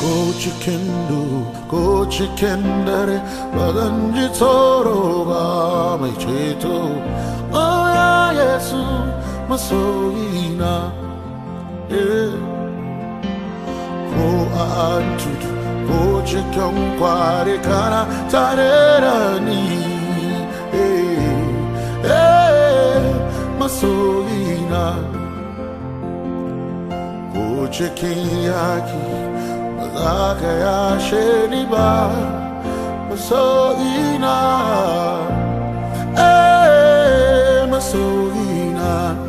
고치켄다레 바단지 서로가 마이체토 오야 예수 마소이나 고안투두 고치경과리 가나 자레라니 마소이나 고치키야기 마자가야 쉐니바 마소이나 마소이나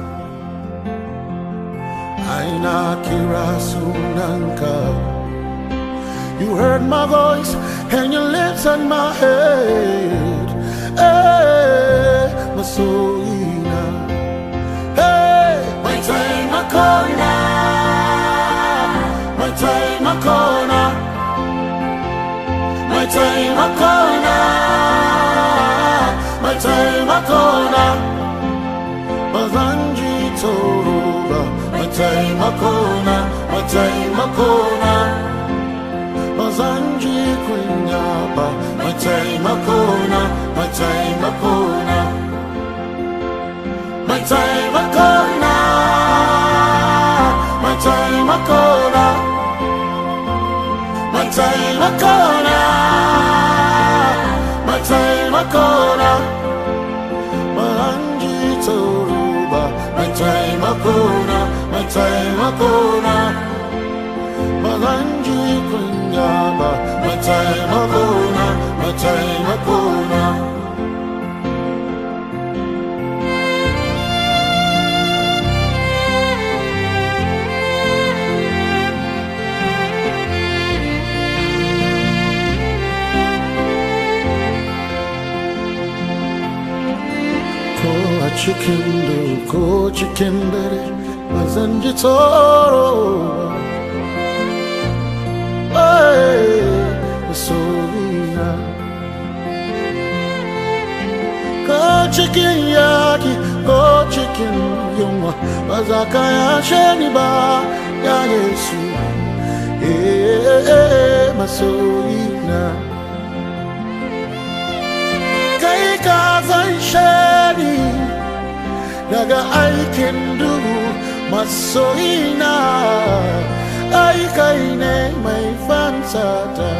아이나 키라순난가. You heard my voice and your lips on my head. Hey, masoina. Hey, my time a corner. My time a corner. My time a corner. My time a corner. Bazanji toruba. My time a corner. My time a corner. Mazanji kunyaba, my time akona, my time akona, my time akona, my time akona, my time akona, my time akona, Mazanji toruba, my time akona, my time akona, Mazanji kunyaba, my time akona, my time akona. Ko chikendere mazanji toro. Masoina go chicken yaki, go chicken yoma bazakaya sheniba ya Yesu. Masoina kai ka san sheni daga aikin du masoina. Ai kai ne mai fansata,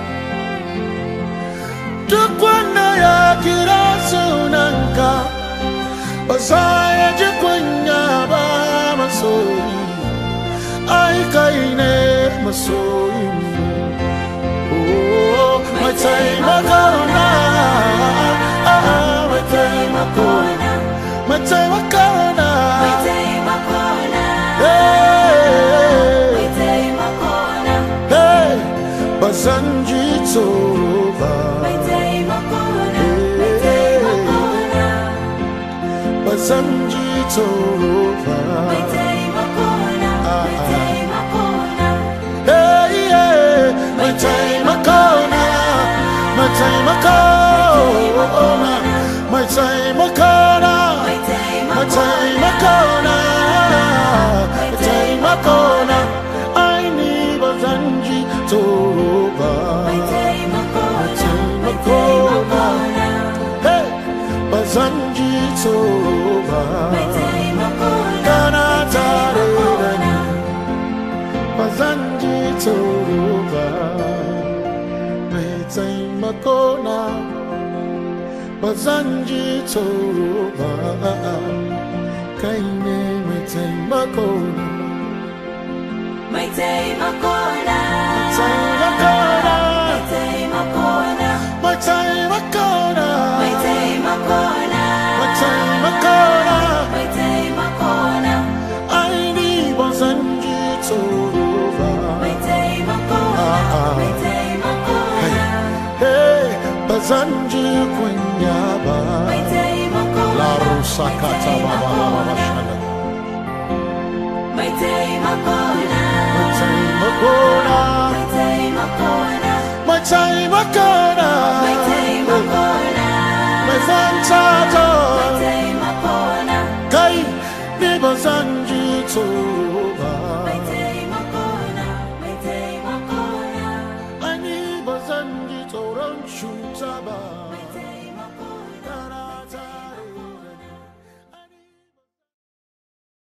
duk wanda ya kira sunanka ba za ya ji kunya ba masoyi. Ai kai ne masoyi. Oh, mai taimakona, mai taimakona, mai taimakona, mai taimakona. Bazanji toba, my time akona, my time akona. Bazanji toba, my time akona, my time akona. Hey, yeah, my time akona, my time akona, my time akona, my time akona, my time akona. I need Bazanji toba. Hey, Bazanji toba, kana tarena, Bazanji toba, my time akona, Bazanji toba, kaine my time akona, my time akona, my time akona. My time akona, my time akona, my time akona, my time akona. I need Bazanji toba, My time akona, my time akona. Hey, Bazanji kunyaba, My time akona, La rusakata baba baba shana. my time akona, My time akona, my time akona, my time akona, my time akona, my fantato, my time akona. Kai ni Bazanji toba. My time akona, my time akona. Taba, mai